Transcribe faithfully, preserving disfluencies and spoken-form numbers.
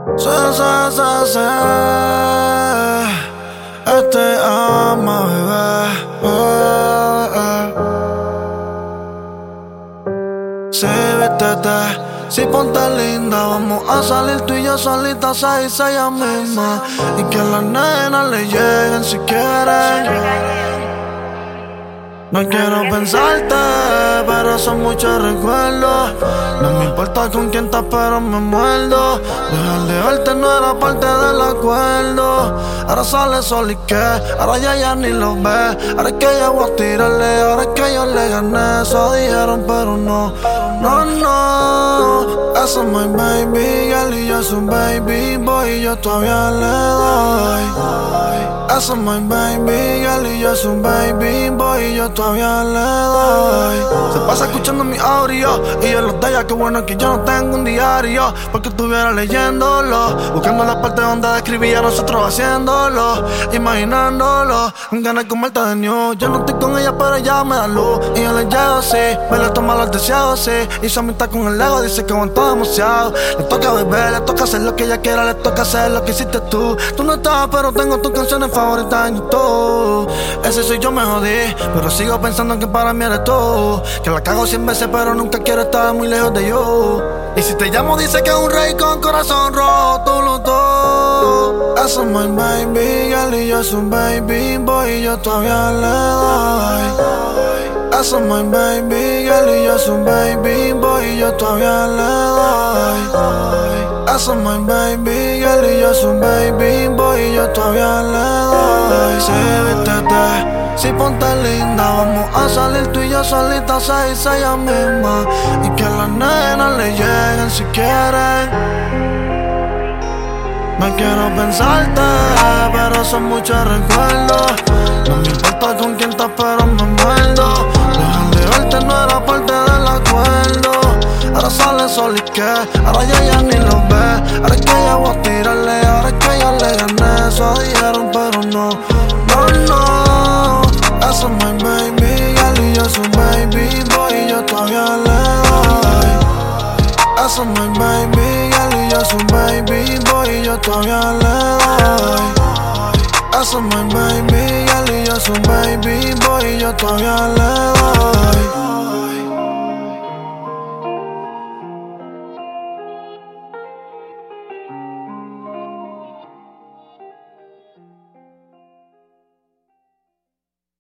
Se, se, se, se. Este ama, bebé. Eh, eh. Sí, vístete, sí, ponte linda. Vamos a salir tú y yo solitas, seis, ella misma. Y que las nenas le lleguen si quieren. No quiero pensarte, pero son muchos recuerdos. No me importa con quién estás, pero me muerdo. Dejar de verte no era parte del acuerdo. Ahora sale sol y qué, ahora ya ya ni lo ve. Ahora es que ya voy a tirarle, ahora es que yo le gané. Eso dijeron, pero no, no, no. Esa es my baby girl y yo soy un baby boy y yo todavía le doy. Esa es my baby girl y yo soy un baby boy y yo todavía le doy. Se pasa escuchando mi audio y yo los de ella. Qué bueno que yo no tengo un diario, porque estuviera leyéndolo, buscando la parte donde describía nosotros haciéndolo, imaginándolo. En ganas de comerte de new. Yo no estoy con ella, pero ella me da luz y yo le llego, sí. Me le toma los deseos, sí. Y su amistad con el ego dice que aguantó demasiado. Le toca beber, le toca hacer lo que ella quiera, le toca hacer lo que hiciste tú. Tú no estabas, pero tengo tus canciones favoritas en YouTube. Ese soy yo, me jodí, pero sigo pensando que para mí eres tú. Que la cago cien veces, pero nunca quiero estar muy lejos de yo. Y si te llamo, dice que es un rey con corazón roto, lo todo. Esa es my baby girl y yo soy un baby boy y yo todavía le doy. Esa es my baby girl y yo soy un baby boy y yo todavía le doy. Esa es my baby girl y yo soy un baby boy y yo todavía le doy. Sí, vístete, sí, ponte linda. Vamos a salir tú y yo solitas, seis, ella misma. Y que las nenas le lleguen si quieren. No quiero pensarte, pero son muchos recuerdos. No me importa con quién estás, pero me muerdo. Dejar de verte no era parte del acuerdo. Ahora sale sol y qué, ahora ya ya ni lo ve. Ahora es que ya voy a tirarle, ahora es que yo le gané. Eso dijeron, pero no, no, no. Esa es my baby girl y yo soy un baby boy y yo todavía le doy. Esa es my baby girl y yo soy un baby boy y yo todavía le doy. Esa es my baby girl y yo soy un baby boy y yo todavía le doy.